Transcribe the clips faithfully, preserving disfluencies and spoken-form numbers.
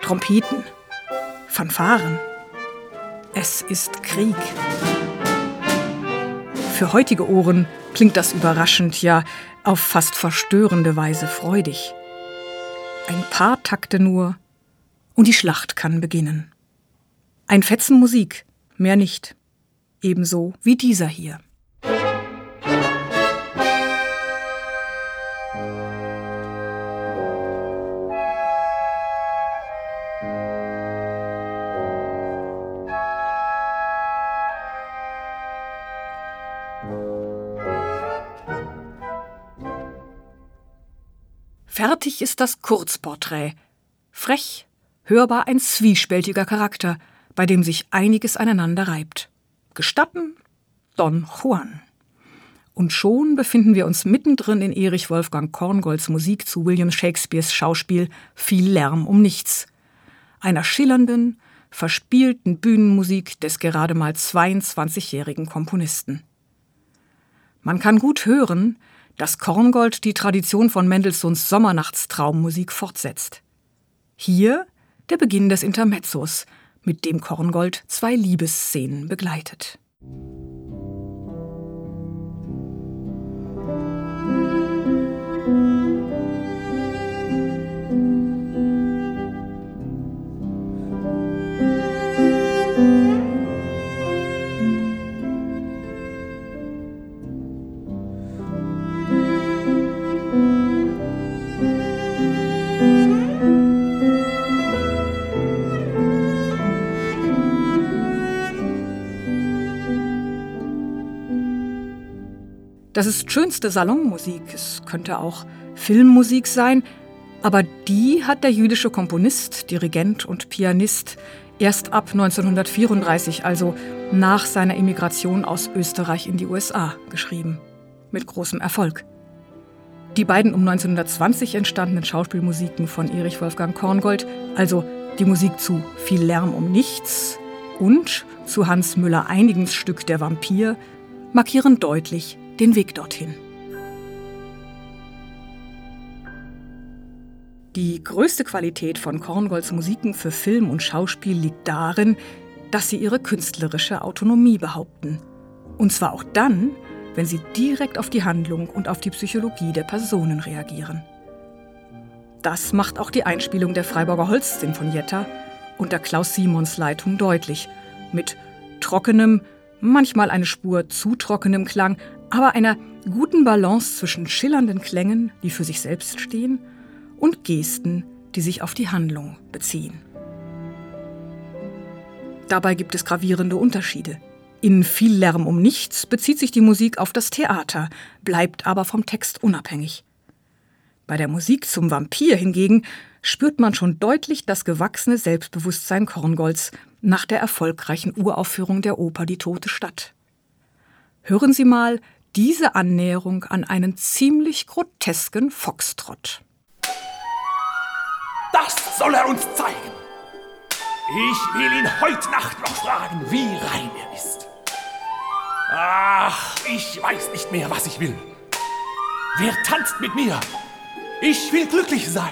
Trompeten, Fanfaren. Es ist Krieg. Für heutige Ohren klingt das überraschend, ja auf fast verstörende Weise freudig. Ein paar Takte nur und die Schlacht kann beginnen. Ein Fetzen Musik, mehr nicht. Ebenso wie dieser hier. Fertig ist das Kurzporträt. Frech, hörbar ein zwiespältiger Charakter, bei dem sich einiges aneinander reibt. Gestatten? Don Juan. Und schon befinden wir uns mittendrin in Erich Wolfgang Korngolds Musik zu William Shakespeares Schauspiel Viel Lärm um nichts. Einer schillernden, verspielten Bühnenmusik des gerade mal zweiundzwanzigjährigen Komponisten. Man kann gut hören, dass Korngold die Tradition von Mendelssohns Sommernachtstraummusik fortsetzt. Hier der Beginn des Intermezzos, mit dem Korngold zwei Liebesszenen begleitet. Das ist schönste Salonmusik, es könnte auch Filmmusik sein, aber die hat der jüdische Komponist, Dirigent und Pianist erst ab neunzehnhundertvierunddreißig, also nach seiner Emigration aus Österreich in die U S A, geschrieben. Mit großem Erfolg. Die beiden um neunzehnhundertzwanzig entstandenen Schauspielmusiken von Erich Wolfgang Korngold, also die Musik zu Viel Lärm um nichts und zu Hans Müller-Einigens Stück Der Vampir, markieren deutlich den Weg dorthin. Die größte Qualität von Korngolds Musiken für Film und Schauspiel liegt darin, dass sie ihre künstlerische Autonomie behaupten. Und zwar auch dann, wenn sie direkt auf die Handlung und auf die Psychologie der Personen reagieren. Das macht auch die Einspielung der Freiburger Holzsinfonietta unter Klaus Simons Leitung deutlich, mit trockenem, manchmal eine Spur zu trockenem Klang, aber einer guten Balance zwischen schillernden Klängen, die für sich selbst stehen, und Gesten, die sich auf die Handlung beziehen. Dabei gibt es gravierende Unterschiede. In Viel Lärm um nichts bezieht sich die Musik auf das Theater, bleibt aber vom Text unabhängig. Bei der Musik zum Vampir hingegen spürt man schon deutlich das gewachsene Selbstbewusstsein Korngolds nach der erfolgreichen Uraufführung der Oper Die tote Stadt. Hören Sie mal diese Annäherung an einen ziemlich grotesken Foxtrott. Das soll er uns zeigen. Ich will ihn heute Nacht noch fragen, wie rein er ist. Ach, ich weiß nicht mehr, was ich will. Wer tanzt mit mir? Ich will glücklich sein.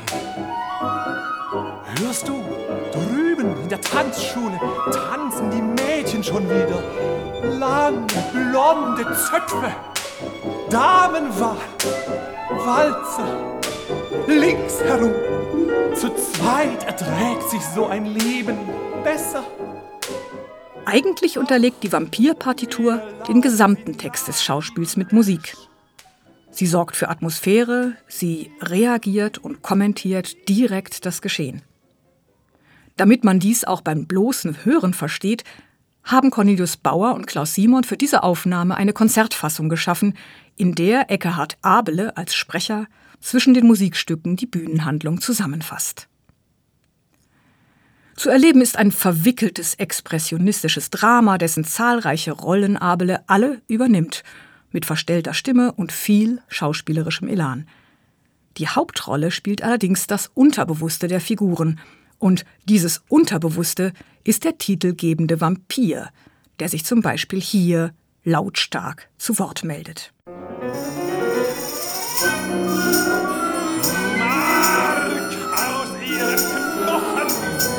Hörst du? Drüben in der Tanzschule tanzen die Mädchen schon wieder. Lange, blonde Zöpfe. Damenwahl. Walzer. Links herum. Zu zweit erträgt sich so ein Leben besser. Eigentlich unterlegt die Vampirpartitur den gesamten Text des Schauspiels mit Musik. Sie sorgt für Atmosphäre, sie reagiert und kommentiert direkt das Geschehen. Damit man dies auch beim bloßen Hören versteht, haben Cornelius Bauer und Klaus Simon für diese Aufnahme eine Konzertfassung geschaffen, in der Ekkehard Abele als Sprecher zwischen den Musikstücken die Bühnenhandlung zusammenfasst. Zu erleben ist ein verwickeltes expressionistisches Drama, dessen zahlreiche Rollen Abele alle übernimmt, mit verstellter Stimme und viel schauspielerischem Elan. Die Hauptrolle spielt allerdings das Unterbewusste der Figuren. Und dieses Unterbewusste ist der titelgebende Vampir, der sich zum Beispiel hier lautstark zu Wort meldet. Mark aus ihren Knochen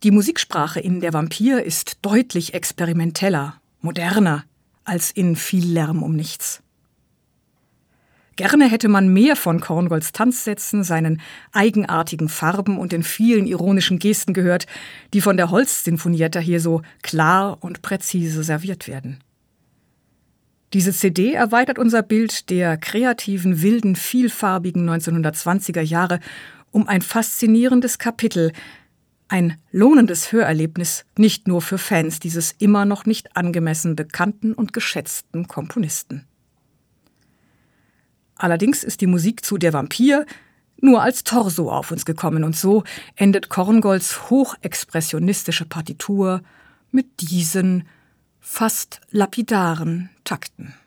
Die Musiksprache in Der Vampir ist deutlich experimenteller, moderner als in Viel Lärm um nichts. Gerne hätte man mehr von Korngolds Tanzsätzen, seinen eigenartigen Farben und den vielen ironischen Gesten gehört, die von der Holzsinfonietta hier so klar und präzise serviert werden. Diese C D erweitert unser Bild der kreativen, wilden, vielfarbigen neunzehnhundertzwanziger Jahre um ein faszinierendes Kapitel, ein lohnendes Hörerlebnis nicht nur für Fans dieses immer noch nicht angemessen bekannten und geschätzten Komponisten. Allerdings ist die Musik zu Der Vampir nur als Torso auf uns gekommen und so endet Korngolds hochexpressionistische Partitur mit diesen fast lapidaren Takten.